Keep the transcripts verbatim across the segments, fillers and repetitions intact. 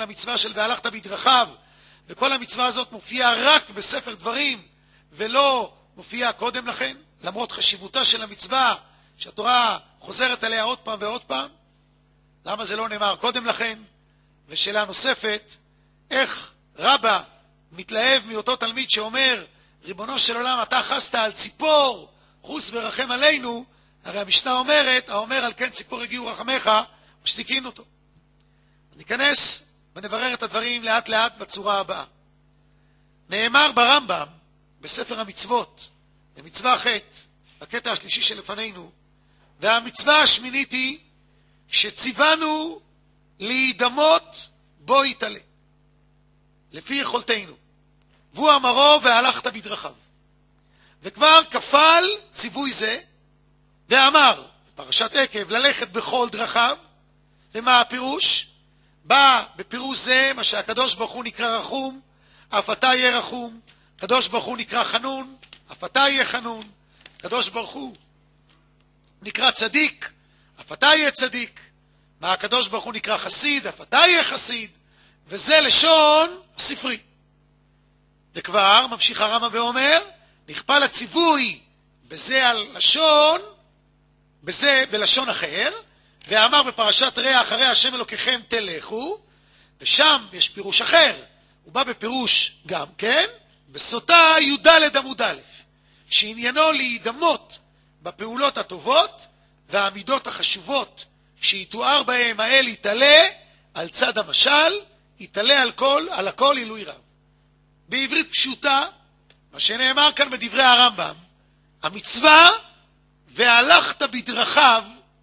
המצווה של והלכת בדרכיו, וכל המצווה הזאת מופיעה רק בספר דברים, ולא מופיעה קודם לכן, למרות חשיבותה של המצווה, שהתורה חוזרת עליה עוד פעם ועוד פעם. למה זה לא נאמר קודם לכן? ושאלה נוספת, איך רבא מתלהב מאותו תלמיד שאומר, ריבונו של עולם, אתה חסת על ציפור, חוס ורחם עלינו, הרי המשנה אומרת, האומר על כן ציפור הגיעו רחמך, משתיקין אותו. ניכנס ונברר את הדברים לאט לאט בצורה הבאה. נאמר ברמב"ם, בספר המצוות, במצווה ח', בקטע השלישי שלפנינו, והמצווה השמינית היא, שציוונו להידמות בו יתעלה, לפי יכולתנו. והוא אמרו והלכת בדרכיו. וכבר כפל ציווי זה, ואמר, בפרשת עקב, ללכת בכל דרכיו. ומה הפירוש? בא בפירוש זה, מה שהקדוש ברוך הוא נקרא רחום, אף אתה יהיה רחום. הקדוש ברוך הוא נקרא חנון, אף אתה יהיה חנון. הקדוש ברוך הוא נקרא צדיק, אף אתה יהיה צדיק. מה הקדוש ברוך הוא נקרא חסיד, אף אתה יהיה חסיד. וזה לשון הספרי. וכבר ממשיך הרמב"ם ואומר, נכפל הציווי בזה על לשון, בזה בלשון אחר, ואמר בפרשת ראה אחרי השם אלוקיכם תלכו, ושם יש פירוש אחר, הוא בא בפירוש גם כן, בסוטה י"ד עמוד א', שעניינו להידמות בפעולות הטובות והעמידות החשובות, שיתואר בהם האל יתעלה על צד המשל, יתעלה על כל, על הכל עילוי רב. בעברית פשוטה, מה שנאמר כאן בדברי הרמב"ם, המצווה והלכת בדרכיו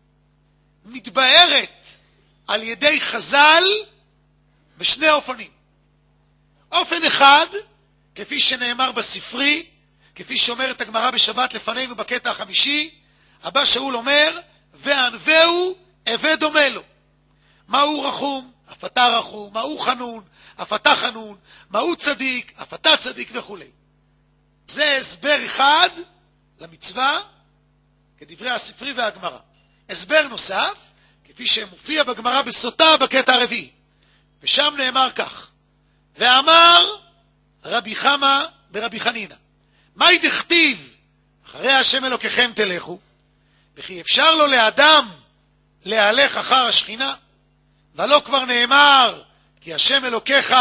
מתבארת על ידי חז"ל בשני אופנים. אופן אחד, כפי שנאמר בספרי, כפי שאומרת הגמרא בשבת לפנינו בקטע החמישי, הבא שאול אומר, וענווהו הווה דומה לו. מהו רחום? אף אתה רחום. מהו חנון? אף אתה חנון. מהו צדיק? אף אתה צדיק וכו'. זה הסבר אחד למצווה, כדברי הספרי והגמרא. הסבר נוסף, כפי שמופיע בגמרא בסוטה בקטע הרביעי. ושם נאמר כך, ואמר רבי חמא ברבי חנינא, מהי דכתיב אחרי השם אלוקיכם תלכו, וכי אפשר לו לאדם להלך אחר השכינה, ולא כבר נאמר כי השם אלוקיך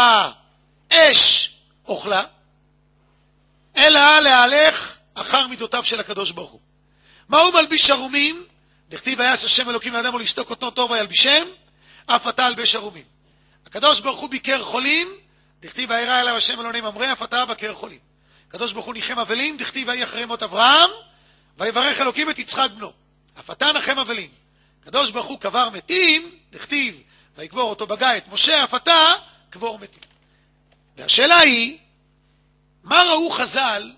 אש אוכלה, אלא להלך אחר מידותיו של הקדוש ברוך הוא. מהו מלביש ערומים? דכתיב ויעש השם אלוקים לאדם ולאשתו קוטנו טוב וילבישם, אף אתה אלבש ערומים. הקדוש ברוך הוא ביקר חולים, דכתיב וירא אליו השם אלוהי ממרא, אף אתה בקר חולים. הקדוש ברוך הוא ניחם אבלים, דכתיב ויהי אחרי מות אברהם, ויברך אלוקים את יצחק בנו, אף אתה נחם אבלים. הקדוש ברוך הוא קבר מתים, דכתיב ויקבור אותו בגיא את משה, אף אתה קבור מתים. והשאלה היא, מה ראו חז"ל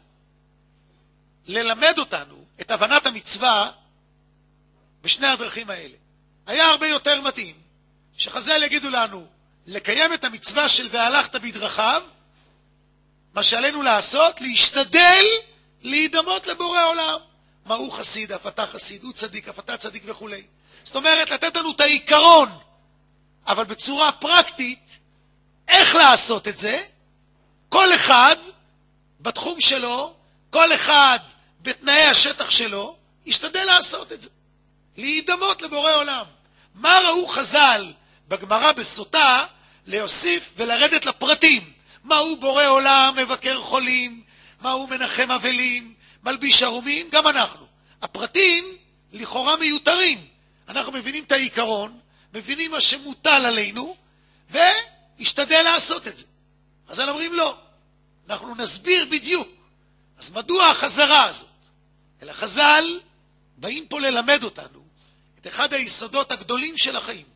ללמד אותנו את הבנת המצווה בשני הדרכים האלה? היה הרבה יותר מתאים שחז"ל יגידו לנו לקיים את המצווה של והלכת בדרכיו, מה שעלינו לעשות, להשתדל להידמות לבורא עולם. מה הוא חסיד, אף אתה חסיד, הוא צדיק, אף אתה צדיק וכו'. זאת אומרת, לתת לנו את העיקרון, אבל בצורה פרקטית, איך לעשות את זה? כל אחד בתחום שלו, כל אחד בתנאי השטח שלו, ישתדל לעשות את זה. להידמות לבורא עולם. מה ראו חז"ל בגמרא בסוטה להוסיף ולרדת לפרטים? מהו בורא עולם, מבקר חולים, מהו מנחם אבלים, מלביש ערומים? גם אנחנו. הפרטים לכאורה מיותרים. אנחנו מבינים את העיקרון, מבינים מה שמוטל עלינו, וישתדל לעשות את זה. אז אנחנו אומרים לא. אנחנו נסביר בדיוק. אז מדוע החזרה הזאת? אלא חז"ל באים פה ללמד אותנו את אחד היסודות הגדולים של החיים.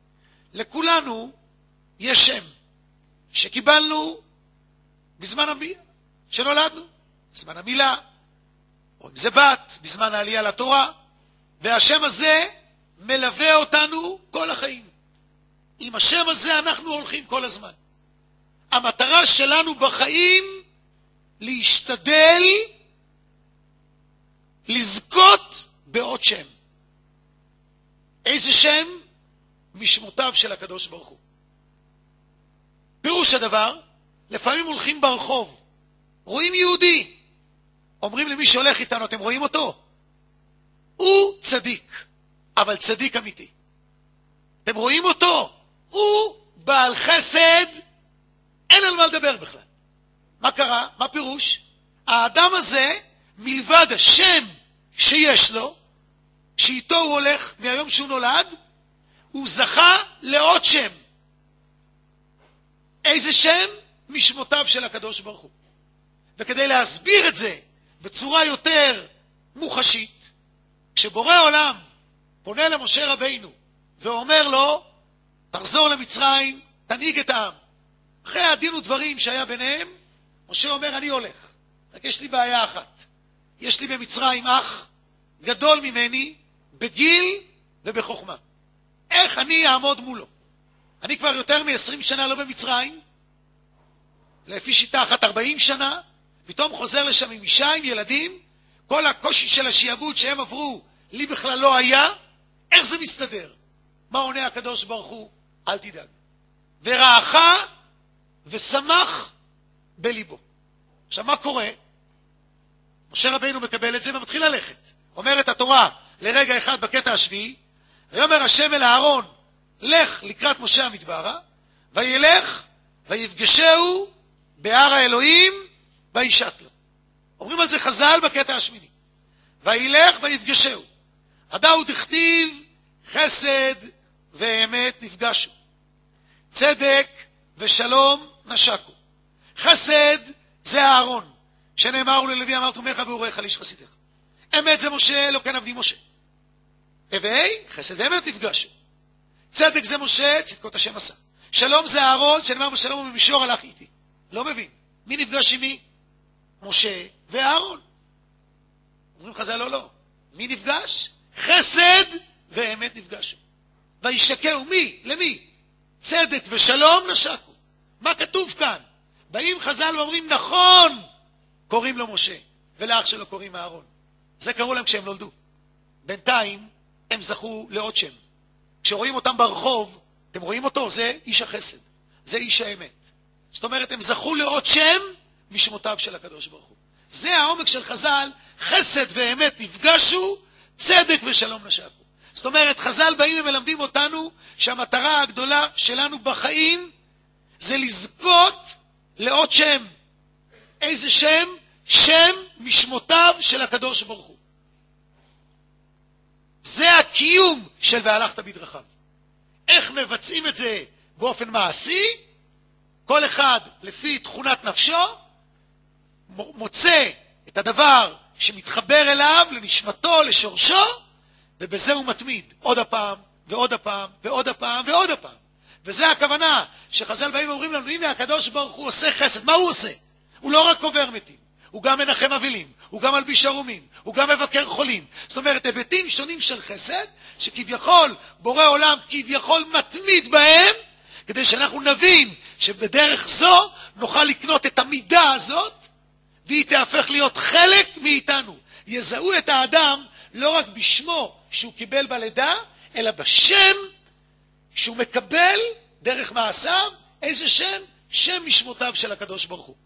לכולנו יש שם שקיבלנו בזמן המילה, שנולדנו, בזמן המילה, או אם זה בת, בזמן העלייה לתורה, והשם הזה מלווה אותנו כל החיים. עם השם הזה אנחנו הולכים כל הזמן. המטרה שלנו בחיים להשתדל לזכות בעוד שם. איזה שם? משמותיו של הקדוש ברוך הוא. פירוש הדבר, לפעמים הולכים ברחוב, רואים יהודי, אומרים למי שהולך איתנו, אתם רואים אותו? הוא צדיק, אבל צדיק אמיתי. אתם רואים אותו? הוא בעל חסד, אין על מה לדבר בכלל. מה קרה? מה פירוש? האדם הזה, מלבד השם שיש לו, שאיתו הוא הולך מהיום שהוא נולד, הוא זכה לעוד שם. איזה שם? משמותיו של הקדוש ברוך הוא. וכדי להסביר את זה בצורה יותר מוחשית, כשבורא עולם פונה למשה רבינו ואומר לו, תחזור למצרים, תנהיג את העם. אחרי הדין ודברים שהיה ביניהם, משה אומר, אני הולך. רק יש לי בעיה אחת. יש לי במצרים אח גדול ממני, בגיל ובחוכמה. איך אני אעמוד מולו? אני כבר יותר מ-עשרים שנה לא במצרים, לפי שיטה אחת ארבעים שנה, פתאום חוזר לשם עם אישה, עם ילדים, כל הקושי של השיעבוד שהם עברו, לי בכלל לא היה, איך זה מסתדר? מה עונה הקדוש ברוך הוא? אל תדאג. ורעך ושמח בליבו. עכשיו מה קורה? משה רבינו מקבל את זה ומתחיל ללכת. אומרת התורה לרגע אחד בקטע השביעי, ויאמר השם אל אהרון, לך לקראת משה המדברה, וילך ויפגשהו בהר האלוהים וישק לו. אומרים על זה חז"ל בקטע השמיני. וילך ויפגשהו. הדאו דכתיב חסד ואמת נפגשו. צדק ושלום נשקו. חסד זה אהרון, שנאמר ללוי אמר תומך ואורך על איש חסידך. אמת זה משה, לא כן עבדי משה. הווי, חסד ואמת נפגשו. צדק זה משה, צדקות השם עשה. שלום זה אהרון, שנאמר בשלום ובמישור הלך איתי. לא מבין. מי נפגש עם מי? משה ואהרון. אומרים חז"ל, לא, לא. מי נפגש? חסד ואמת נפגשו. וישקהו מי? למי? צדק ושלום נשקו. מה כתוב כאן? באים חז"ל ואומרים, נכון, קוראים לו משה, ולאח שלו קוראים אהרון. זה קראו להם כשהם נולדו. בינתיים הם זכו לעוד שם. כשרואים אותם ברחוב, אתם רואים אותו? זה איש החסד. זה איש האמת. זאת אומרת, הם זכו לעוד שם משמותיו של הקדוש ברוך הוא. זה העומק של חז"ל, חסד ואמת נפגשו, צדק ושלום נשקו. זאת אומרת, חז"ל באים ומלמדים אותנו שהמטרה הגדולה שלנו בחיים זה לזכות לעוד שם. איזה שם? שם משמותיו של הקדוש ברוך הוא. זה הקיום של והלכת בדרכיו. איך מבצעים את זה באופן מעשי? כל אחד לפי תכונת נפשו מוצא את הדבר שמתחבר אליו, לנשמתו, לשורשו, ובזה הוא מתמיד עוד הפעם ועוד הפעם ועוד הפעם ועוד הפעם. וזה הכוונה שחז"ל באים ואומרים לנו, הנה הקדוש ברוך הוא עושה חסד. מה הוא עושה? הוא לא רק קובר מתים, הוא גם מנחם אבלים, הוא גם מלביש ערומים, הוא גם מבקר חולים. זאת אומרת, היבטים שונים של חסד, שכביכול בורא עולם כביכול מתמיד בהם, כדי שאנחנו נבין שבדרך זו נוכל לקנות את המידה הזאת, והיא תהפך להיות חלק מאיתנו. יזהו את האדם לא רק בשמו שהוא קיבל בלידה, אלא בשם שהוא מקבל דרך מעשיו. איזה שם? שם משמותיו של הקדוש ברוך הוא.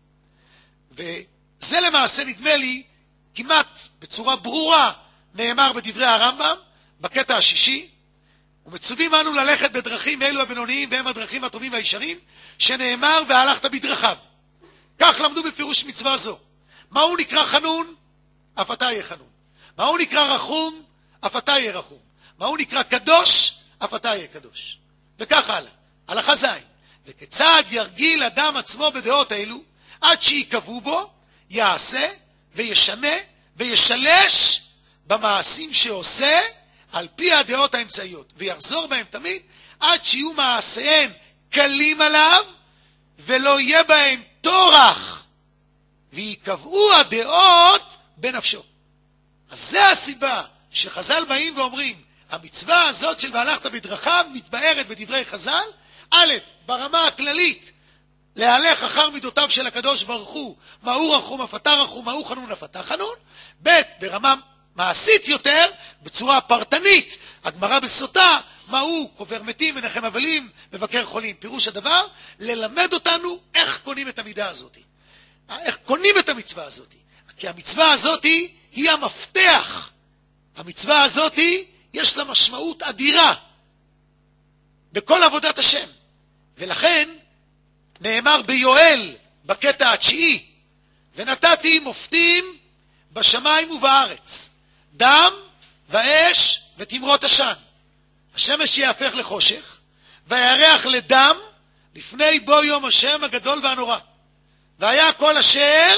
וזה למעשה נדמה לי כמעט בצורה ברורה נאמר בדברי הרמב"ם בקטע השישי, ומצווים אנו ללכת בדרכים אלו הבינוניים והם הדרכים הטובים והישרים, שנאמר והלכת בדרכיו. כך למדו בפירוש מצווה זו. מהו נקרא חנון? אף אתה יהיה חנון. מהו נקרא רחום? אף אתה יהיה רחום. מהו נקרא קדוש? אף אתה יהיה קדוש. וכך הלאה. הלכה זין. וכיצד ירגיל אדם עצמו בדעות האלו, עד שיקבעו בו, יעשה וישנה וישלש במעשים שעושה, על פי הדעות האמצעיות, ויחזור בהם תמיד, עד שיהיו מעשיהן קלים עליו, ולא יהיה בהם תורח, ויקבעו הדעות בנפשו. אז זה הסיבה שחז"ל באים ואומרים, המצווה הזאת של והלכת בדרכיו מתבארת בדברי חז"ל, א', ברמה הכללית, להלך אחר מידותיו של הקדוש ברוך הוא, מהו רחום אף אתה רחום, מהו חנון אף אתה חנון. ב', ברמה מעשית יותר, בצורה פרטנית, הגמרא בסוטה מה הוא? קובר מתים, מנחם אבלים, מבקר חולים. פירוש הדבר, ללמד אותנו איך קונים את המידה הזאת. איך קונים את המצווה הזאת. כי המצווה הזאת היא המפתח. המצווה הזאת יש לה משמעות אדירה בכל עבודת השם. ולכן נאמר ביואל בקטע התשיעי, ונתתי מופתים בשמיים ובארץ, דם ואש ותמרות עשן. השמש יהפך לחושך, והירח לדם, לפני בוא יום השם הגדול והנורא. והיה כל אשר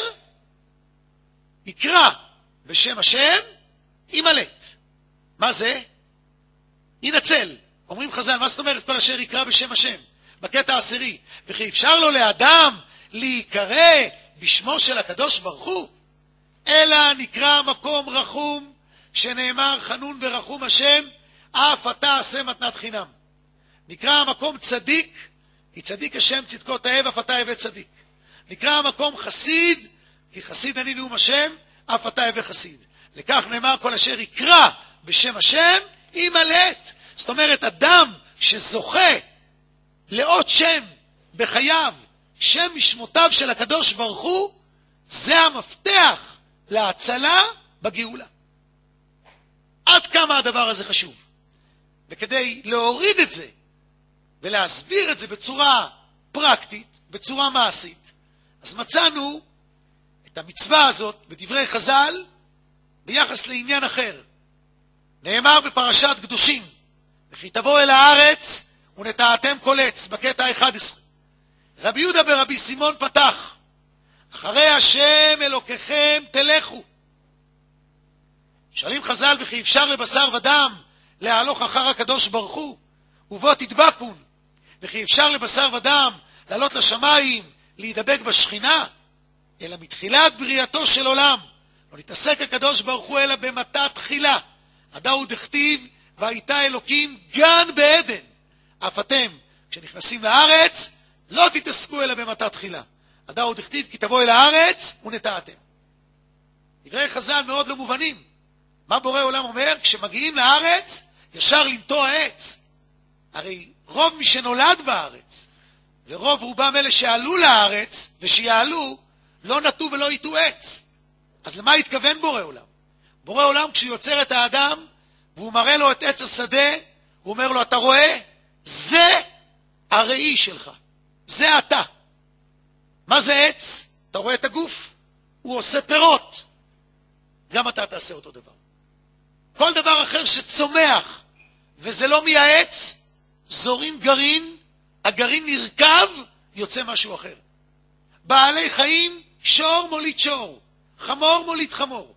יקרא בשם השם ימלט. מה זה? ינצל. אומרים חז"ל, מה זאת אומרת כל אשר יקרא בשם השם? בקטע העשירי, וכי אפשר לו לאדם להיקרא בשמו של הקדוש ברוך הוא, אלא נקרא מקום רחום, שנאמר חנון ורחום השם, אף אתה עשה מתנת חינם. נקרא המקום צדיק, כי צדיק השם צדקו תאב, אף אתה הווה צדיק. נקרא המקום חסיד, כי חסיד אני נאום השם, אף אתה הווה חסיד. לכך נאמר כל אשר יקרא בשם השם ימלט. זאת אומרת, אדם שזוכה לאות שם בחייו, שם משמותיו של הקדוש ברוך הוא, זה המפתח להצלה בגאולה. עד כמה הדבר הזה חשוב. וכדי להוריד את זה ולהסביר את זה בצורה פרקטית, בצורה מעשית, אז מצאנו את המצווה הזאת בדברי חז"ל ביחס לעניין אחר. נאמר בפרשת קדושים, וכי תבוא אל הארץ ונטעתם כל עץ, בקטע ה-אחד עשר. רבי יהודה ברבי סימון פתח, אחרי השם אלוקיכם תלכו. שואלים חז"ל, וכי אפשר לבשר ודם להלוך אחר הקדוש ברוך הוא, ובו תדבקון, וכי אפשר לבשר ודם לעלות לשמיים, להידבק בשכינה, אלא מתחילת בריאתו של עולם לא נתעסק הקדוש ברוך הוא אלא במתת תחילה. הדאו דכתיב והייתה אלוקים גן בעדן. אף אתם כשנכנסים לארץ לא תתעסקו אלא במתת תחילה. הדאו דכתיב כי תבוא אל הארץ ונטעתם. דברי חז"ל מאוד לא מובנים. מה בורא עולם אומר? כשמגיעים לארץ ישר לנטוע עץ. הרי רוב מי שנולד בארץ ורוב רובם אלה שעלו לארץ ושיעלו לא נטו ולא ייטו עץ. אז למה התכוון בורא עולם? בורא עולם כשהוא יוצר את האדם והוא מראה לו את עץ השדה, הוא אומר לו, אתה רואה? זה הראי שלך. זה אתה. מה זה עץ? אתה רואה את הגוף? הוא עושה פירות. גם אתה תעשה אותו דבר. כל דבר אחר שצומח וזה לא מהעץ, זורים גרעין, הגרעין נרכב, יוצא משהו אחר. בעלי חיים, שור מוליד שור, חמור מוליד חמור.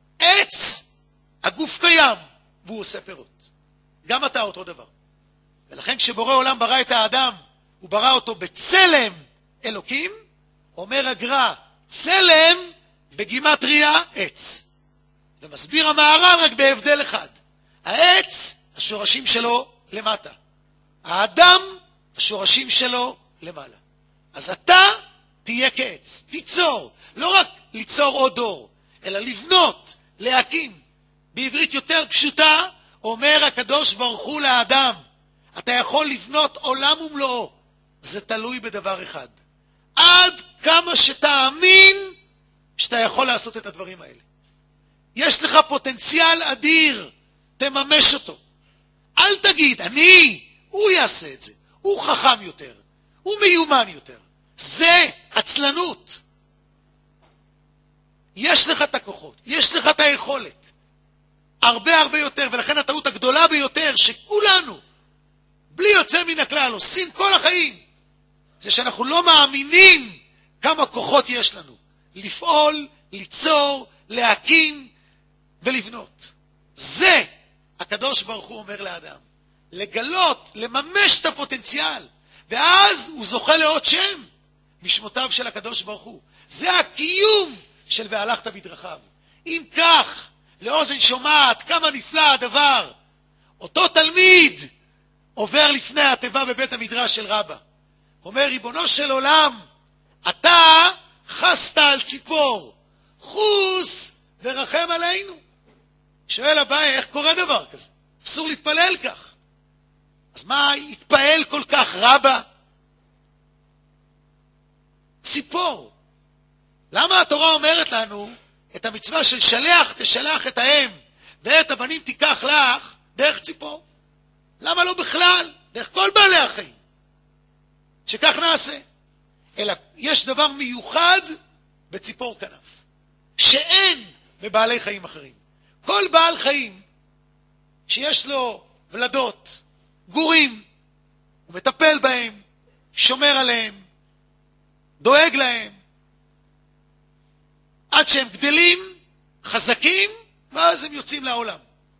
עץ, הגוף קיים, והוא עושה פירות. גם אתה אותו דבר. ולכן כשבורא עולם ברא את האדם, הוא ברא אותו בצלם אלוקים, אומר הגר"א, צלם בגימטריה עץ. ומסביר המהר"ל רק בהבדל אחד. העץ, השורשים שלו למטה. האדם, השורשים שלו למעלה. אז אתה תהיה כעץ, תיצור, לא רק ליצור עוד דור, אלא לבנות, להקים. בעברית יותר פשוטה, אומר הקדוש ברוך הוא לאדם, אתה יכול לבנות עולם ומלואו. זה תלוי בדבר אחד. עד כמה שתאמין שאתה יכול לעשות את הדברים האלה. יש לך פוטנציאל אדיר, תממש אותו. אל תגיד, אני, הוא יעשה את זה. הוא חכם יותר, הוא מיומן יותר. זה עצלנות. יש לך את הכוחות, יש לך את היכולת. הרבה הרבה יותר, ולכן הטעות הגדולה ביותר שכולנו, בלי יוצא מן הכלל, עושים כל החיים, זה שאנחנו לא מאמינים כמה כוחות יש לנו. לפעול, ליצור, להקים ולבנות. זה הקדוש ברוך הוא אומר לאדם. לגלות, לממש את הפוטנציאל, ואז הוא זוכה לעוד שם משמותיו של הקדוש ברוך הוא. זה הקיום של והלכת בדרכיו. אם כך, לאוזן שומעת כמה נפלא הדבר, אותו תלמיד עובר לפני התיבה בבית המדרש של רבא. אומר, ריבונו של עולם, אתה חסת על ציפור, חוס ורחם עלינו. שואל אביי, איך קורה דבר כזה? אסור להתפלל כך. אז מה התפעל כל כך רבה? ציפור. למה התורה אומרת לנו את המצווה של שלח תשלח את האם ואת הבנים תיקח לך דרך ציפור? למה לא בכלל? דרך כל בעלי החיים. שכך נעשה. אלא יש דבר מיוחד בציפור כנף, שאין בבעלי חיים אחרים. כל בעל חיים שיש לו ולדות, גורים, הוא מטפל בהם, שומר עליהם, דואג להם, עד שהם גדלים, חזקים, ואז הם יוצאים לעולם.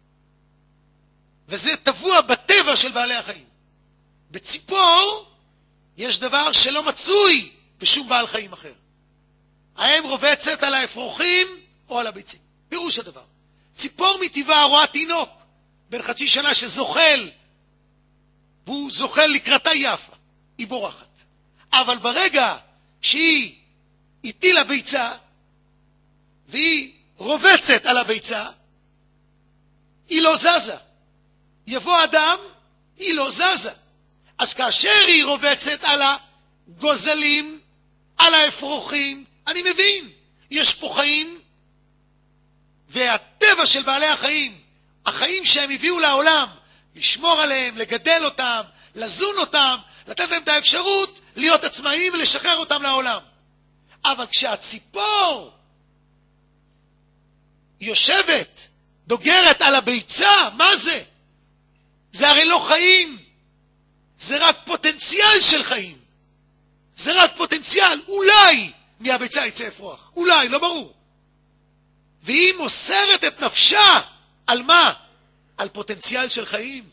וזה טבוע בטבע של בעלי החיים. בציפור יש דבר שלא מצוי בשום בעל חיים אחר. האם רובצת על האפרוחים או על הביצים. פירוש הדבר. ציפור מטבעה רואה תינוק בן חצי שנה שזוחל, והוא זוחל לקראתה יפה, היא בורחת. אבל ברגע שהיא הטילה ביצה, והיא רובצת על הביצה, היא לא זזה. יבוא אדם, היא לא זזה. אז כאשר היא רובצת על הגוזלים, על האפרוחים, אני מבין, יש פה חיים, והטבע של בעלי החיים, החיים שהם הביאו לעולם, לשמור עליהם, לגדל אותם, לזון אותם, לתת להם את האפשרות להיות עצמאיים ולשחרר אותם לעולם. אבל כשהציפור יושבת, דוגרת על הביצה, מה זה? זה הרי לא חיים, זה רק פוטנציאל של חיים. זה רק פוטנציאל, אולי מהביצה יצא אפרוח, אולי, לא ברור. והיא מוסרת את נפשה, על מה? על פוטנציאל של חיים.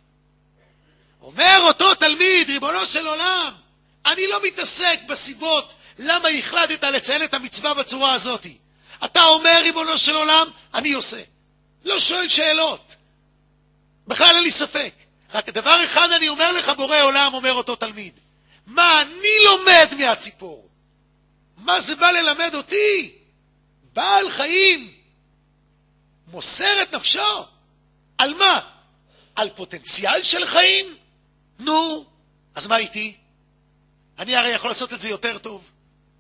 אומר אותו תלמיד, ריבונו של עולם, אני לא מתעסק בסיבות למה החלטת לציין את המצווה בצורה הזאת. אתה אומר, ריבונו של עולם, אני עושה. לא שואל שאלות. בכלל אין לי ספק. רק דבר אחד אני אומר לך, בורא עולם, אומר אותו תלמיד. מה אני לומד מהציפור? מה זה בא ללמד אותי? בעל חיים מוסר את נפשו. על מה? על פוטנציאל של חיים? נו, אז מה איתי? אני הרי יכול לעשות את זה יותר טוב.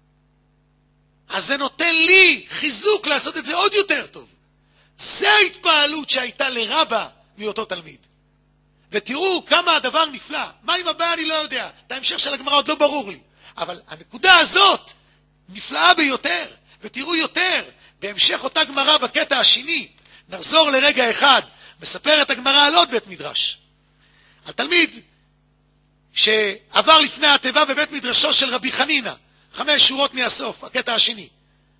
אז זה נותן לי חיזוק לעשות את זה עוד יותר טוב. זה ההתפעלות שהייתה לרבה מאותו תלמיד. ותראו כמה הדבר נפלא. מה עם הבא אני לא יודע. את ההמשך של הגמרא עוד לא ברור לי. אבל הנקודה הזאת נפלאה ביותר. ותראו יותר, בהמשך אותה גמרא בקטע השני, נחזור לרגע אחד, מספרת הגמרא על עוד בית מדרש. על תלמיד שעבר לפני התיבה בבית מדרשו של רבי חנינה, חמש שורות מהסוף, הקטע השני.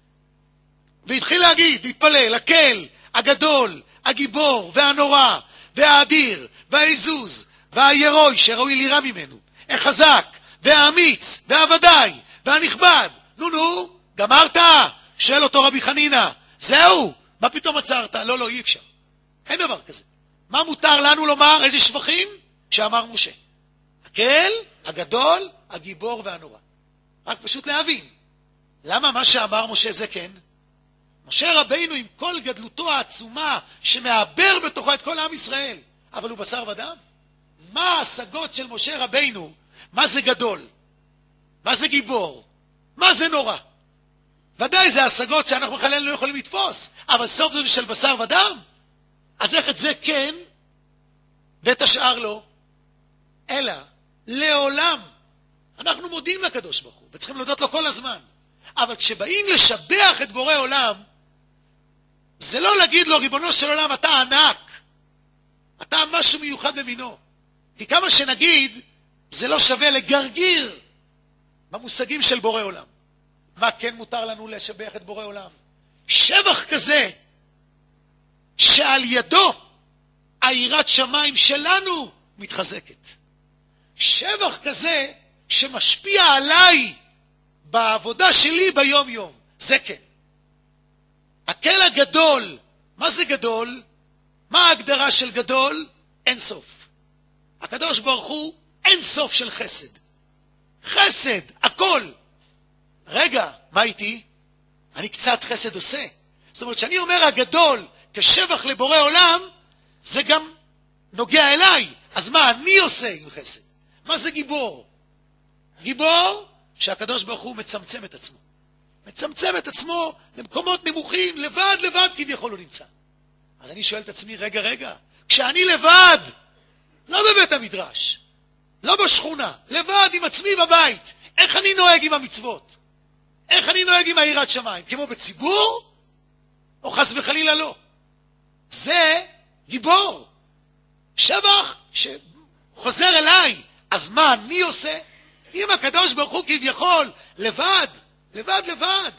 והתחיל להגיד, להתפלל, הקל, הגדול, הגיבור והנורא, והאדיר, והעזוז, והירוי שראוי לירא ממנו, החזק, והאמיץ, והוודאי, והנכבד. נו נו, גמרת? שואל אותו רבי חנינה, זהו, מה פתאום עצרת? לא, לא, אי אפשר. אין דבר כזה. מה מותר לנו לומר? איזה שבחים? שאמר משה. הקל, הגדול, הגיבור והנורא. רק פשוט להבין. למה מה שאמר משה זה כן? משה רבינו עם כל גדלותו העצומה שמעבר בתוכו את כל עם ישראל, אבל הוא בשר ודם. מה ההשגות של משה רבינו? מה זה גדול? מה זה גיבור? מה זה נורא? ודאי זה השגות שאנחנו בכלל לא יכולים לתפוס, אבל סוף זה של בשר ודם. אז איך את זה כן ואת השאר לא? אלא לעולם אנחנו מודים לקדוש ברוך הוא וצריכים להודות לו כל הזמן. אבל כשבאים לשבח את בורא עולם, זה לא להגיד לו, ריבונו של עולם, אתה ענק, אתה משהו מיוחד במינו. כי כמה שנגיד, זה לא שווה לגרגיר במושגים של בורא עולם. מה כן מותר לנו לשבח את בורא עולם? שבח כזה שעל ידו היראת שמיים שלנו מתחזקת. שבח כזה שמשפיע עליי בעבודה שלי ביום יום. זה כן. הקל הגדול, מה זה גדול? מה ההגדרה של גדול? אין סוף. הקדוש ברוך הוא אין סוף של חסד. חסד, הכל. רגע, מה איתי? אני קצת חסד עושה. זאת אומרת, שאני אומר הגדול כשבח לבורא עולם, זה גם נוגע אליי. אז מה אני עושה עם חסד? מה זה גיבור? גיבור שהקדוש ברוך הוא מצמצם את עצמו. מצמצם את עצמו למקומות נמוכים, לבד לבד כביכול הוא נמצא. אז אני שואל את עצמי, רגע רגע, כשאני לבד, לא בבית המדרש, לא בשכונה, לבד עם עצמי בבית, איך אני נוהג עם המצוות? איך אני נוהג עם היראת שמיים? כמו בציבור? או חס וחלילה לא? זה גיבור. שבח שחוזר אליי. אז מה אני עושה? אם הקדוש ברוך הוא כביכול לבד, לבד לבד.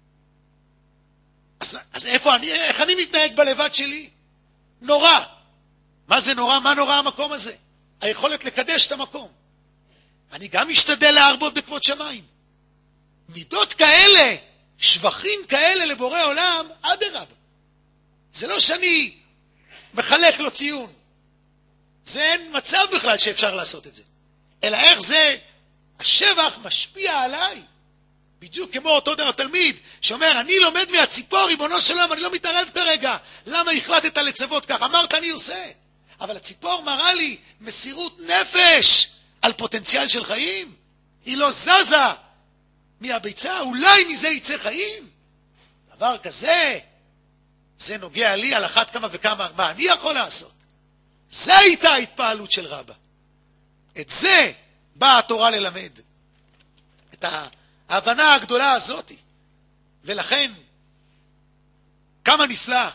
אז, אז איפה אני, איך אני מתנהג בלבד שלי? נורא. מה זה נורא? מה נורא המקום הזה? היכולת לקדש את המקום. אני גם משתדל להרבות בכבוד שמיים. מידות כאלה, שבחים כאלה לבורא עולם, אדרבה. זה לא שאני מחלק לו ציון. זה אין מצב בכלל שאפשר לעשות את זה. אלא איך זה, השבח משפיע עליי. בדיוק כמו אותו דבר תלמיד שאומר, אני לומד מהציפור, ריבונו של עולם, אני לא מתערב כרגע. למה החלטת לצוות כך? אמרת אני עושה. אבל הציפור מראה לי מסירות נפש על פוטנציאל של חיים. היא לא זזה מהביצה, אולי מזה יצא חיים. דבר כזה, זה נוגע לי על אחת כמה וכמה, מה אני יכול לעשות? זה הייתה ההתפעלות של רבא. את זה באה התורה ללמד. את ההבנה הגדולה הזאת. ולכן, כמה נפלא,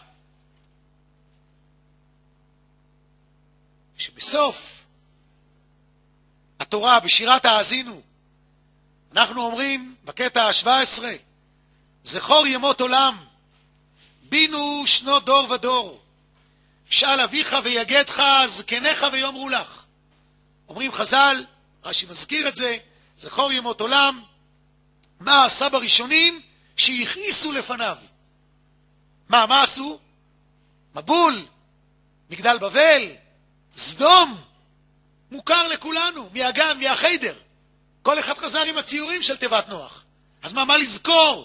שבסוף התורה, בשירת האזינו, אנחנו אומרים בקטע ה-שבע עשרה, זכור ימות עולם, בינו שנות דור ודור, שאל אביך ויגדך, זקניך ויאמרו לך. אומרים חז"ל, רש"י מזכיר את זה, זכור ימות עולם, מה עשה בראשונים? שהכעיסו לפניו. מה, מה עשו? מבול, מגדל בבל, סדום, מוכר לכולנו, מהגן, מהחיידר. כל אחד חזר עם הציורים של תיבת נוח. אז מה, מה לזכור?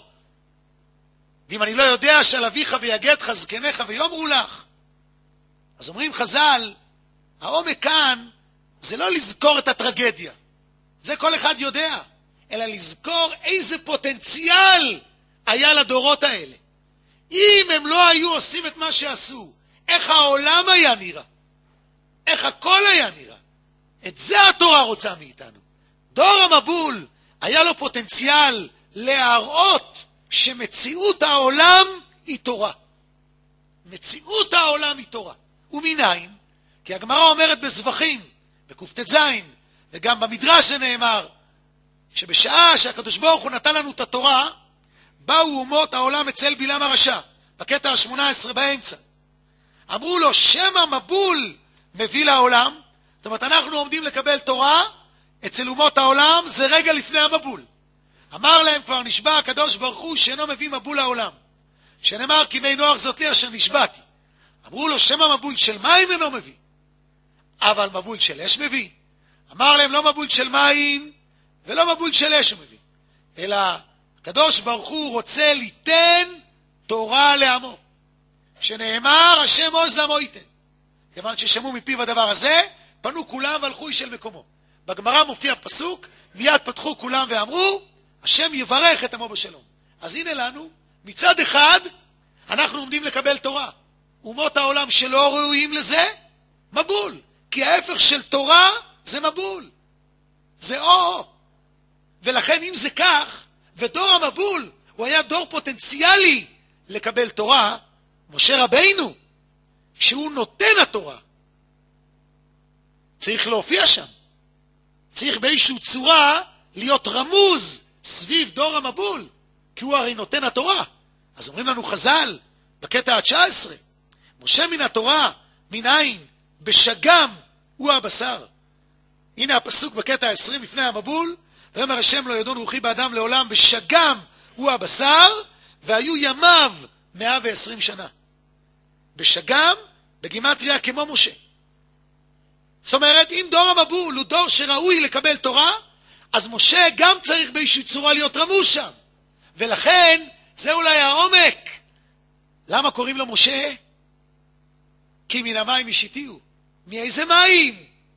ואם אני לא יודע שעל אביך ויגדך זקניך ויאמרו לך, אז אומרים חז"ל, העומק כאן זה לא לזכור את הטרגדיה. זה כל אחד יודע. אלא לזכור איזה פוטנציאל היה לדורות האלה. אם הם לא היו עושים את מה שעשו, איך העולם היה נראה? איך הכל היה נראה? את זה התורה רוצה מאיתנו. דור המבול היה לו פוטנציאל להראות שמציאות העולם היא תורה. מציאות העולם היא תורה. ומניין? כי הגמרא אומרת בזבחים, בקופטת זין, וגם במדרש שנאמר, שבשעה שהקדוש ברוך הוא נתן לנו את התורה, באו אומות העולם אצל בלעם הרשע, בקטע ה-שמונה עשרה באמצע. אמרו לו, שמא מבול מביא לעולם, זאת אומרת, אנחנו עומדים לקבל תורה, אצל אומות העולם זה רגע לפני המבול. אמר להם, כבר נשבע הקדוש ברוך הוא שאינו מביא מבול לעולם. שנאמר, כי מי נוח זאת לי אשר נשבעתי. אמרו לו, שמא מבול של מים אינו מביא, אבל מבול של אש מביא. אמר להם, לא מבול של מים ולא מבול של אש הוא מביא, אלא הקדוש ברוך הוא רוצה ליתן תורה לעמו, שנאמר השם עוז לעמו ייתן. כיוון ששמעו מפיו הדבר הזה, פנו כולם והלכו איש אל מקומו. בגמרא מופיע פסוק, מיד פתחו כולם ואמרו, השם יברך את עמו בשלום. אז הנה לנו, מצד אחד, אנחנו עומדים לקבל תורה. אומות העולם שלא ראויים לזה, מבול. כי ההפך של תורה זה מבול. זה או. ולכן אם זה כך, ודור המבול הוא היה דור פוטנציאלי לקבל תורה, משה רבינו, שהוא נותן התורה, צריך להופיע שם. צריך באיזושהי צורה להיות רמוז סביב דור המבול, כי הוא הרי נותן התורה. אז אומרים לנו חז"ל, בקטע ה-תשע עשרה, משה מן התורה, מן עין, בשגם הוא הבשר. הנה הפסוק בקטע ה-עשרים לפני המבול, ואומר השם לא ידון רוחי באדם לעולם, בשגם הוא הבשר, והיו ימיו מאה ועשרים שנה. בשגם, בגימטריה כמו משה. זאת אומרת, אם דור המבול הוא דור שראוי לקבל תורה, אז משה גם צריך באיזושהי צורה להיות רמוז שם. ולכן, זה אולי העומק. למה קוראים לו משה? כי מן המים השיתיהו. מאיזה מים?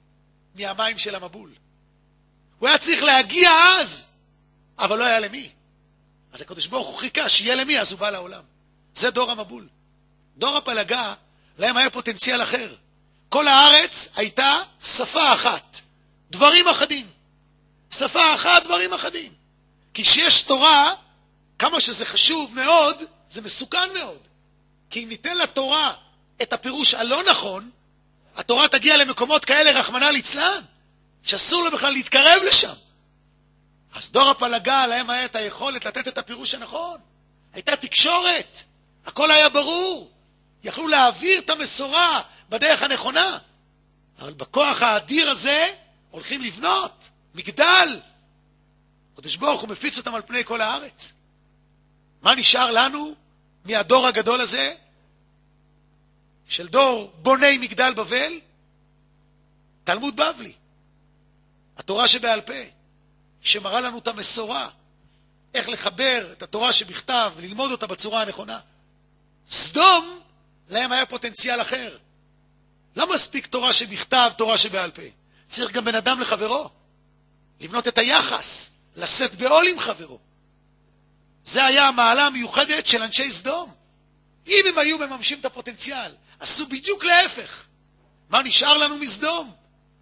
מהמים של המבול. הוא היה צריך להגיע אז, אבל לא היה למי. אז הקדוש ברוך הוא חיכה שיהיה למי, אז הוא בא לעולם. זה דור המבול. דור הפלגה, להם היה פוטנציאל אחר. כל הארץ הייתה שפה אחת, דברים אחדים. שפה אחת, דברים אחדים. כי שיש תורה, כמה שזה חשוב מאוד, זה מסוכן מאוד. כי אם ניתן לתורה את הפירוש הלא נכון, התורה תגיע למקומות כאלה רחמנא ליצלן, שאסור לה בכלל להתקרב לשם. אז דור הפלגה, להם היה את היכולת לתת את הפירוש הנכון. הייתה תקשורת, הכל היה ברור. יכלו להעביר את המסורה בדרך הנכונה. אבל בכוח האדיר הזה הולכים לבנות מגדל. קדוש ברוך הוא מפיץ אותם על פני כל הארץ. מה נשאר לנו מהדור הגדול הזה? של דור בוני מגדל בבל? תלמוד בבלי. התורה שבעל פה, שמראה לנו את המסורה, איך לחבר את התורה שבכתב וללמוד אותה בצורה הנכונה. סדום, להם היה פוטנציאל אחר. לא מספיק תורה שבכתב, תורה שבעל פה. צריך גם בן אדם לחברו. לבנות את היחס, לשאת בעול עם חברו. זה היה המעלה המיוחדת של אנשי סדום. אם הם היו מממשים את הפוטנציאל, עשו בדיוק להפך. מה נשאר לנו מסדום?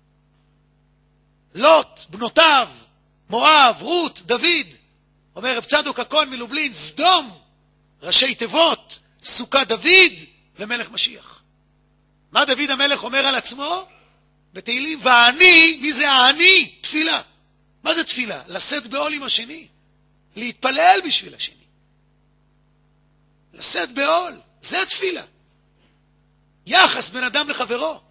לוט, בנותיו, מואב, רות, דוד. אומר רב צדוק הכהן מלובלין, סדום, ראשי תיבות, סוכה דוד ומלך משיח. מה דוד המלך אומר על עצמו? בתהילים, והעני, מי זה העני? תפילה. מה זה תפילה? לשאת בעול עם השני. להתפלל בשביל השני. לשאת בעול, זה התפילה. יחס בין אדם לחברו.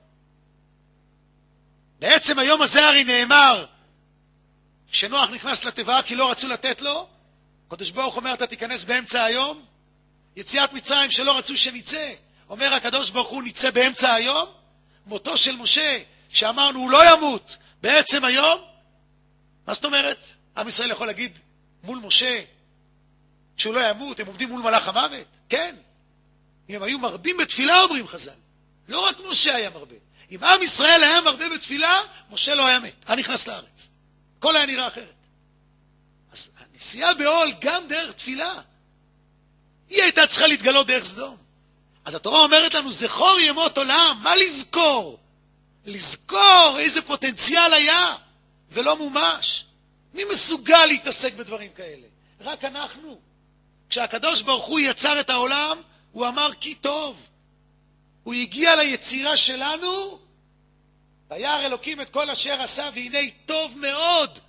בעצם היום הזה הרי נאמר שנוח נכנס לתיבה כי לא רצו לתת לו. קדוש ברוך אומר אתה תיכנס באמצע היום. יציאת מצרים שלא רצו שניצא. אומר הקדוש ברוך הוא ניצא באמצע היום. מותו של משה שאמרנו הוא לא ימות בעצם היום. מה זאת אומרת? עם ישראל יכול להגיד מול משה שהוא לא ימות, הם עומדים מול מלאך המוות? כן. אם הם היו מרבים בתפילה אומרים חז"ל. לא רק משה היה מרבה. אם עם ישראל היה מרבה בתפילה, משה לא היה מת. היה נכנס לארץ. הכל היה נראה אחרת. אז הנסיעה בעול גם דרך תפילה. היא הייתה צריכה להתגלות דרך סדום. אז התורה אומרת לנו, זכור ימות עולם. מה לזכור? לזכור איזה פוטנציאל היה ולא מומש. מי מסוגל להתעסק בדברים כאלה? רק אנחנו. כשהקדוש ברוך הוא יצר את העולם, הוא אמר כי טוב. הוא הגיע ליצירה שלנו, וירא אלוקים את כל אשר עשה, והנה טוב מאוד.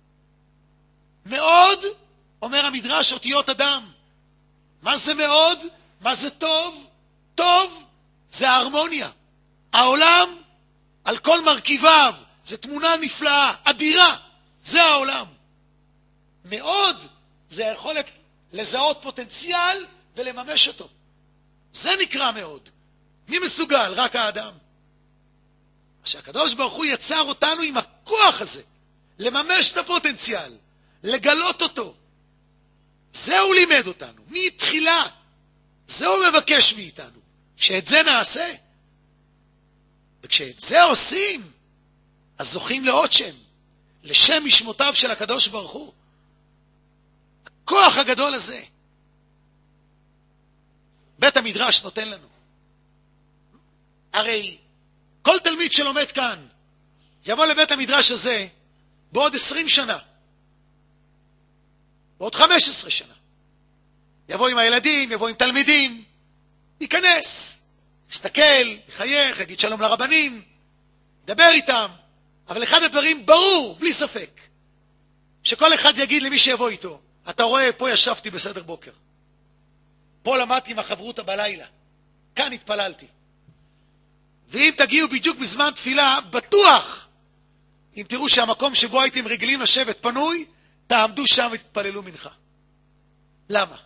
מאוד, אומר המדרש, אותיות אדם. מה זה מאוד? מה זה טוב? טוב זה ההרמוניה. העולם על כל מרכיביו, זה תמונה נפלאה, אדירה. זה העולם. מאוד זה היכולת לזהות פוטנציאל ולממש אותו. זה נקרא מאוד. מי מסוגל? רק האדם. שהקדוש ברוך הוא יצר אותנו עם הכוח הזה, לממש את הפוטנציאל, לגלות אותו. זה הוא לימד אותנו, מתחילה. זה הוא מבקש מאיתנו, שאת זה נעשה. וכשאת זה עושים, אז זוכים לעוד שם, לשם משמותיו של הקדוש ברוך הוא. הכוח הגדול הזה, בית המדרש נותן לנו. הרי כל תלמיד שלומד כאן, יבוא לבית המדרש הזה בעוד עשרים שנה, בעוד חמש עשרה שנה. יבוא עם הילדים, יבוא עם תלמידים, ייכנס, יסתכל, יחייך, יגיד שלום לרבנים, ידבר איתם. אבל אחד הדברים ברור, בלי ספק, שכל אחד יגיד למי שיבוא איתו, אתה רואה, פה ישבתי בסדר בוקר. פה למדתי עם החברותה בלילה. כאן התפללתי. ואם תגיעו בדיוק בזמן תפילה, בטוח, אם תראו שהמקום שבו הייתם רגילים לשבת פנוי, תעמדו שם ותתפללו מנחה. למה?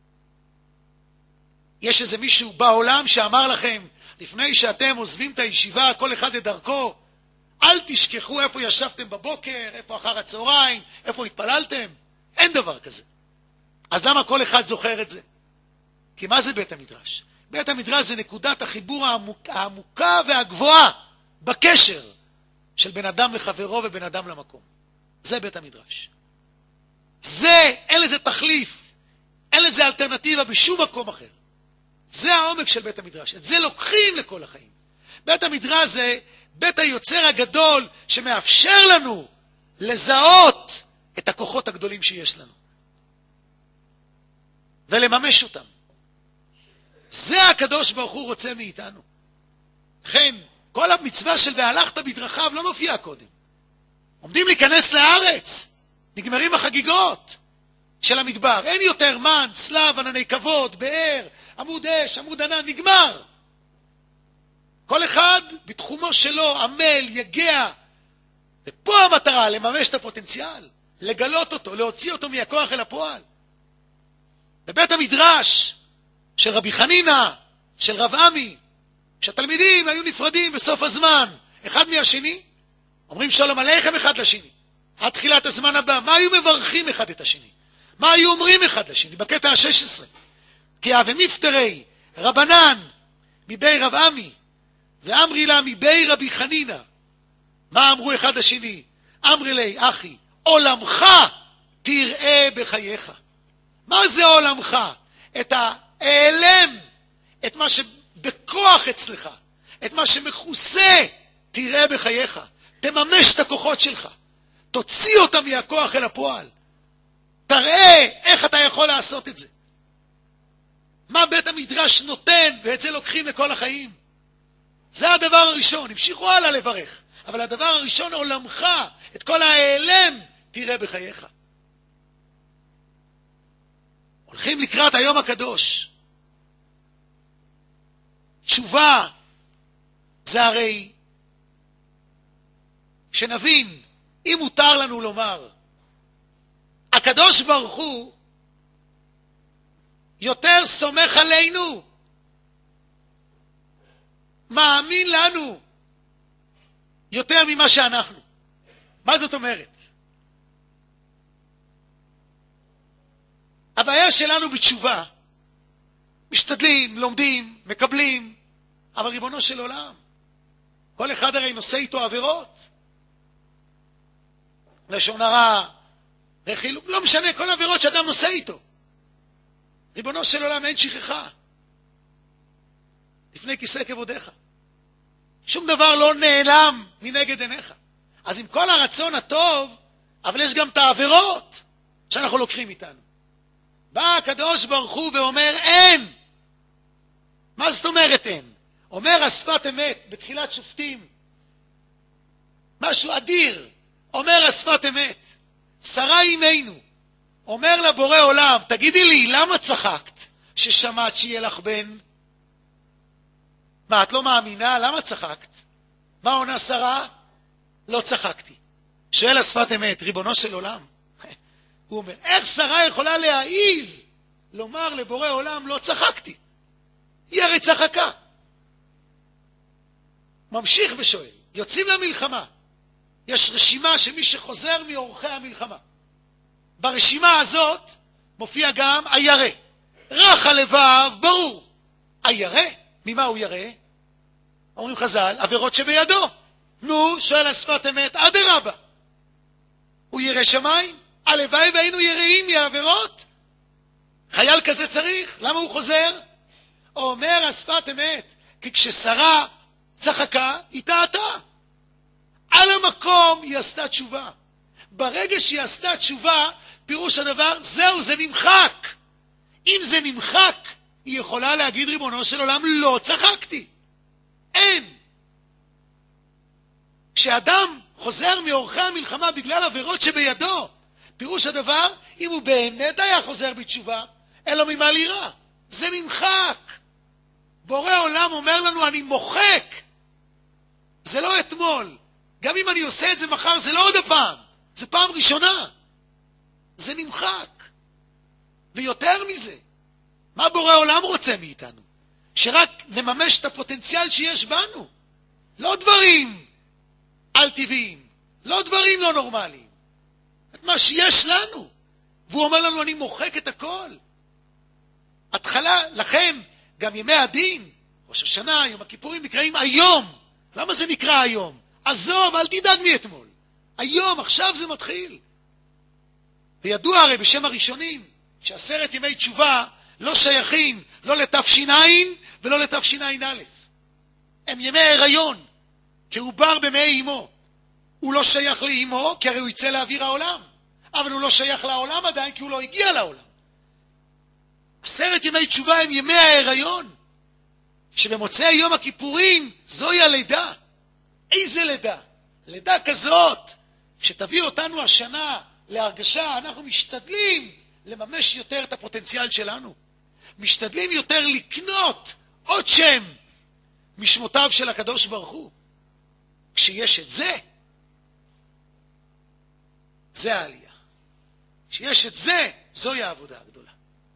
יש איזה מישהו בעולם שאמר לכם, לפני שאתם עוזבים את הישיבה, כל אחד לדרכו, אל תשכחו איפה ישבתם בבוקר, איפה אחר הצהריים, איפה התפללתם. אין דבר כזה. אז למה כל אחד זוכר את זה? כי מה זה בית המדרש? בית המדרש זה נקודת החיבור העמוק, העמוקה והגבוהה בקשר של בן אדם לחברו ובן אדם למקום. זה בית המדרש. זה, אין לזה תחליף, אין לזה אלטרנטיבה בשום מקום אחר. זה העומק של בית המדרש. את זה לוקחים לכל החיים. בית המדרש זה בית היוצר הגדול שמאפשר לנו לזהות את הכוחות הגדולים שיש לנו. ולממש אותם. זה הקדוש ברוך הוא רוצה מאיתנו. לכן, כל המצווה של והלכת בדרכיו לא מופיעה קודם. עומדים להיכנס לארץ, נגמרים החגיגות של המדבר. אין יותר מן, צלב, ענני כבוד, באר, עמוד אש, עמוד ענן, נגמר. כל אחד בתחומו שלו, עמל, יגע. ופה המטרה, לממש את הפוטנציאל, לגלות אותו, להוציא אותו מהכוח אל הפועל. בבית המדרש של רבי חנינה, של רב עמי, כשהתלמידים היו נפרדים בסוף הזמן, אחד מהשני, אומרים שלום עליכם אחד לשני. עד תחילת הזמן הבא, מה היו מברכים אחד את השני? מה היו אומרים אחד לשני? בקטע ה-שש עשרה. כי אבי מפטרי רבנן מבי רב עמי, ואמרי לה מבי רבי חנינה. מה אמרו אחד לשני? אמרי לי, אחי, עולמך תראה בחייך. מה זה עולמך? את העלם, את מה שבכוח אצלך, את מה שמכוסה, תראה בחייך. תממש את הכוחות שלך. תוציא אותם מהכוח אל הפועל. תראה איך אתה יכול לעשות את זה. מה בית המדרש נותן, ואת זה לוקחים לכל החיים. זה הדבר הראשון. המשיכו הלאה לברך. אבל הדבר הראשון, עולמך, את כל העלם, תראה בחייך. הולכים לקראת היום הקדוש. תשובה זה הרי שנבין, אם מותר לנו לומר, הקדוש ברוך הוא יותר סומך עלינו, מאמין לנו יותר ממה שאנחנו. מה זאת אומרת? הבעיה שלנו בתשובה, משתדלים, לומדים, מקבלים, אבל ריבונו של עולם, כל אחד הרי נושא איתו עבירות. לשון הרע, רכילות, לא משנה, כל עבירות שאדם נושא איתו. ריבונו של עולם, אין שכחה. לפני כיסא כבודיך. שום דבר לא נעלם מנגד עיניך. אז עם כל הרצון הטוב, אבל יש גם את העבירות שאנחנו לוקחים איתנו. בא הקדוש ברוך הוא ואומר, אין. מה זאת אומרת אין? אומר השפת אמת בתחילת שופטים. משהו אדיר. אומר השפת אמת. שרה אימנו. אומר לבורא עולם, תגידי לי, למה צחקת ששמעת שיהיה לך בן? מה, את לא מאמינה? למה צחקת? מה עונה שרה? לא צחקתי. שואל השפת אמת, ריבונו של עולם. הוא אומר, איך שרה יכולה להעיז לומר לבורא עולם, לא צחקתי? היא הרי צחקה. ממשיך ושואל, יוצאים למלחמה. יש רשימה שמי שחוזר מאורחי המלחמה. ברשימה הזאת מופיע גם הירא. רך הלבב, ברור. הירא, ממה הוא ירא? אומרים חז"ל, עבירות שבידו. נו, שואל השפת אמת, אדרבה. הוא ירא שמיים? הלוואי והיינו יראים מהעבירות? חייל כזה צריך? למה הוא חוזר? אומר השפת אמת, כי כששרה צחקה, היא טעתה. על המקום היא עשתה תשובה. ברגע שהיא עשתה תשובה, פירוש הדבר, זהו, זה נמחק. אם זה נמחק, היא יכולה להגיד, ריבונו של עולם, לא צחקתי. אין. כשאדם חוזר מאורחי המלחמה בגלל עבירות שבידו, פירוש הדבר, אם הוא באמת היה חוזר בתשובה, אין לו ממה לירא. זה נמחק. בורא עולם אומר לנו, אני מוחק. זה לא אתמול. גם אם אני עושה את זה מחר, זה לא עוד הפעם. זה פעם ראשונה. זה נמחק. ויותר מזה, מה בורא עולם רוצה מאיתנו? שרק נממש את הפוטנציאל שיש בנו. לא דברים על טבעיים. לא דברים לא נורמליים. את מה שיש לנו. והוא אומר לנו, אני מוחק את הכל. התחלה, לכן, גם ימי הדין, ראש השנה, יום הכיפורים, נקראים היום. למה זה נקרא היום? עזוב, אל תדאג מאתמול. היום, עכשיו זה מתחיל. וידוע הרי בשם הראשונים, שעשרת ימי תשובה לא שייכים לא לתפשיניים ולא לתפשיניים א'. הם ימי הריון, כי הוא בר במאי אמו. הוא לא שייך לאמו, כי הרי הוא יצא לאוויר העולם. אבל הוא לא שייך לעולם עדיין, כי הוא לא הגיע לעולם. עשרת ימי תשובה הם ימי ההיריון, שבמוצאי יום הכיפורים זוהי הלידה. איזה לידה? לידה כזאת, שתביא אותנו השנה להרגשה, אנחנו משתדלים לממש יותר את הפוטנציאל שלנו. משתדלים יותר לקנות עוד שם משמותיו של הקדוש ברוך הוא. כשיש את זה, זה העלייה. כשיש את זה, זוהי העבודה הגדולה.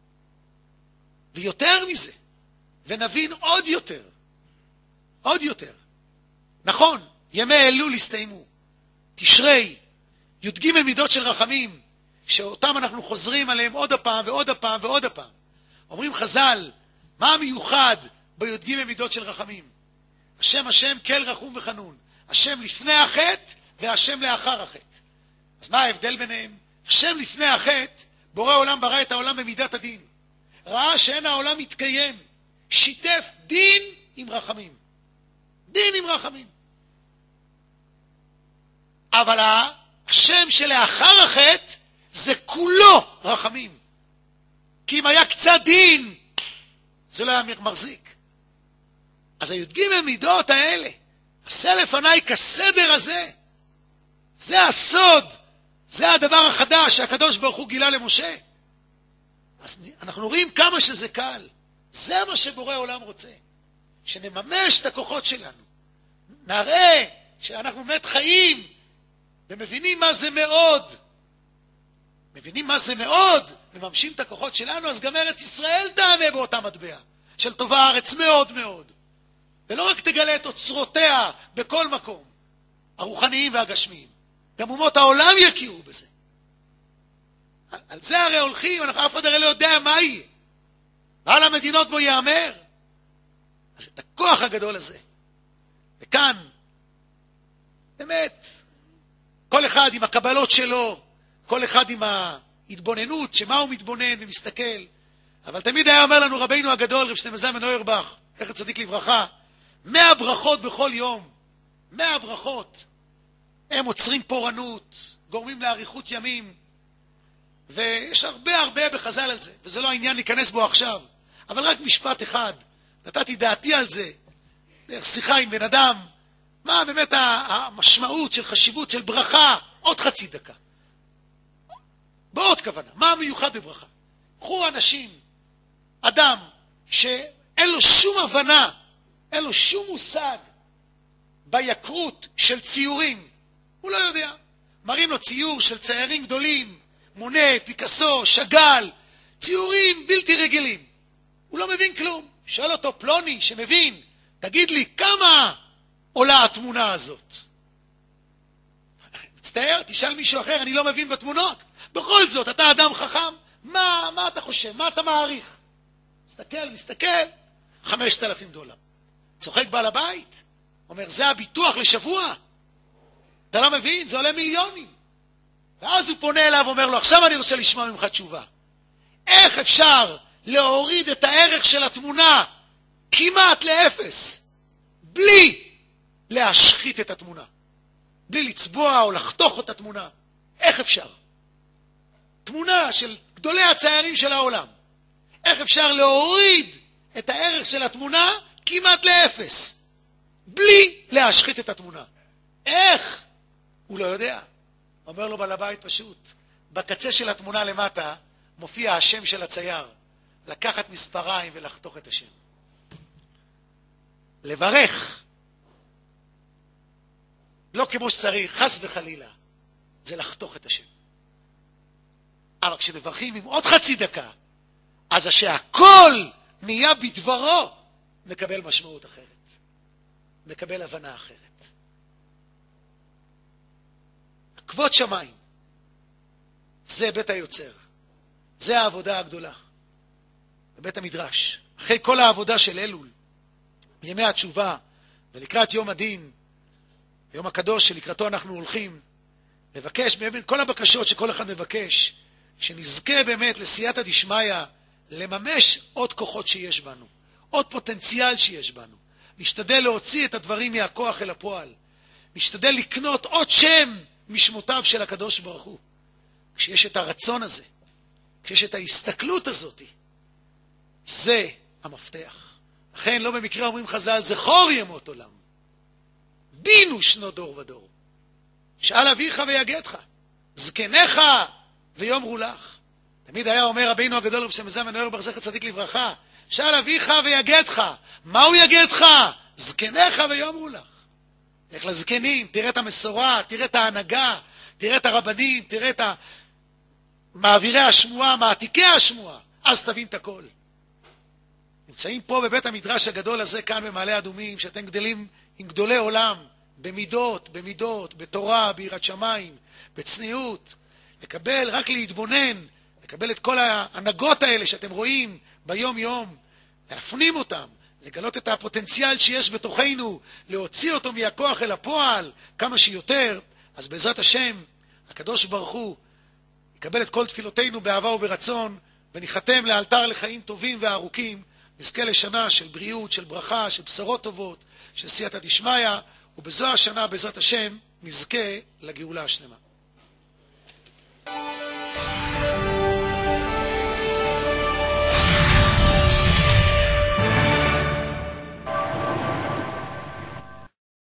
ויותר מזה, ונבין עוד יותר, עוד יותר. נכון, ימי אלול הסתיימו. תשרי, י"ג מידות של רחמים, שאותם אנחנו חוזרים עליהם עוד הפעם ועוד הפעם ועוד הפעם. אומרים חז"ל, מה המיוחד בי"ג מידות של רחמים? השם השם כל רחום וחנון. השם לפני החטא והשם לאחר החטא. אז מה ההבדל ביניהם? השם לפני החטא, בורא עולם ברא את העולם במידת הדין. ראה שאין העולם מתקיים. שיתף דין עם רחמים. דין עם רחמים. אבל השם שלאחר החטא זה כולו רחמים. כי אם היה קצת דין, זה לא היה מחזיק. אז הי"ג מידות האלה, עשה לפניי כסדר הזה, זה הסוד, זה הדבר החדש שהקדוש ברוך הוא גילה למשה. אז אנחנו רואים כמה שזה קל. זה מה שבורא עולם רוצה. שנממש את הכוחות שלנו. נראה שאנחנו באמת חיים ומבינים מה זה מאוד. מבינים מה זה מאוד, וממשים את הכוחות שלנו, אז גם ארץ ישראל תענה באותה מטבע. של טובה הארץ מאוד מאוד. ולא רק תגלה את אוצרותיה בכל מקום. הרוחניים והגשמיים. גם אומות העולם יכירו בזה. על זה הרי הולכים, אנחנו אף אחד הרי לא יודע מה יהיה. ועל המדינות בו יאמר. אז את הכוח הגדול הזה. וכאן, באמת, כל אחד עם הקבלות שלו, כל אחד עם ההתבוננות, שמה הוא מתבונן ומסתכל. אבל תמיד היה אומר לנו רבינו הגדול, רב שטיינמן זלמן אוירבך, זכר צדיק לברכה, מאה ברכות בכל יום. מאה ברכות. הם עוצרים פורענות, גורמים לאריכות ימים, ויש הרבה הרבה בחז"ל על זה, וזה לא העניין להיכנס בו עכשיו. אבל רק משפט אחד, נתתי דעתי על זה, דרך שיחה עם בן אדם, מה באמת המשמעות של חשיבות של ברכה, עוד חצי דקה. בעוד כוונה, מה המיוחד בברכה? קחו אנשים, אדם שאין לו שום הבנה, אין לו שום מושג ביקרות של ציורים, הוא לא יודע. מראים לו ציור של ציירים גדולים, מונה, פיקאסו, שאגאל, ציורים בלתי רגילים. הוא לא מבין כלום. שואל אותו פלוני שמבין, תגיד לי, כמה עולה התמונה הזאת? מצטער, תשאל מישהו אחר, אני לא מבין בתמונות. בכל זאת, אתה אדם חכם, מה, מה אתה חושב? מה אתה מעריך? מסתכל, מסתכל, חמשת אלפים דולר. צוחק בעל הבית, אומר, זה הביטוח לשבוע. אתה לא מבין? זה עולה מיליונים. ואז הוא פונה אליו ואומר לו, עכשיו אני רוצה לשמוע ממך תשובה. איך אפשר להוריד את הערך של התמונה כמעט לאפס, בלי להשחית את התמונה? בלי לצבוע או לחתוך את התמונה. איך אפשר? תמונה של גדולי הציירים של העולם. איך אפשר להוריד את הערך של התמונה כמעט לאפס, בלי להשחית את התמונה? איך? הוא לא יודע. אומר לו בעל הבית פשוט, בקצה של התמונה למטה מופיע השם של הצייר, לקחת מספריים ולחתוך את השם. לברך, לא כמו שצריך, חס וחלילה, זה לחתוך את השם. אבל כשמברכים עם עוד חצי דקה, אז שהכל נהיה בדברו, מקבל משמעות אחרת, מקבל הבנה אחרת. כבוד שמיים, זה בית היוצר, זה העבודה הגדולה, בבית המדרש. אחרי כל העבודה של אלול, ימי התשובה ולקראת יום הדין, יום הקדוש שלקראתו אנחנו הולכים, לבקש באמת כל הבקשות שכל אחד מבקש, שנזכה באמת לסייעתא דשמיא, לממש עוד כוחות שיש בנו, עוד פוטנציאל שיש בנו. נשתדל להוציא את הדברים מהכוח אל הפועל. נשתדל לקנות עוד שם משמותיו של הקדוש ברוך הוא. כשיש את הרצון הזה, כשיש את ההסתכלות הזאת, זה המפתח. לכן לא במקרה אומרים חז"ל, זכור ימות עולם, בינו שנות דור ודור. שאל אביך ויגדך, זקניך ויאמרו לך. תמיד היה אומר רבינו הגדול רב שם זלמן אוירבך זכר צדיק לברכה, שאל אביך ויגדך. מהו יגדך? זקניך ויאמרו לך. לך לזקנים, תראה את המסורה, תראה את ההנהגה, תראה את הרבנים, תראה את מעבירי השמועה, מעתיקי השמועה, אז תבין את הכל. נמצאים פה בבית המדרש הגדול הזה, כאן במעלה אדומים, שאתם גדלים עם גדולי עולם, במידות, במידות, בתורה, ביראת שמיים, בצניעות, לקבל, רק להתבונן, לקבל את כל ההנהגות האלה שאתם רואים ביום יום, להפנים אותם, לגלות את הפוטנציאל שיש בתוכנו, להוציא אותו מהכוח אל הפועל כמה שיותר. אז בעזרת השם, הקדוש ברוך הוא יקבל את כל תפילותינו באהבה וברצון, וניחתם לאלתר לחיים טובים וארוכים, נזכה לשנה של בריאות, של ברכה, של בשורות טובות, של סייעתא דשמיא, ובזו השנה בעזרת השם נזכה לגאולה השלמה.